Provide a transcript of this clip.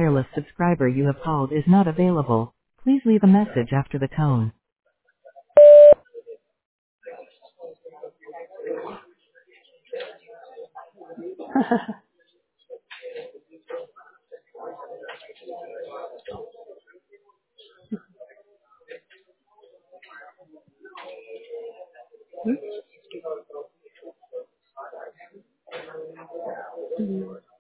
wireless subscriber you have called is not available. Please leave a message after the tone. Mm.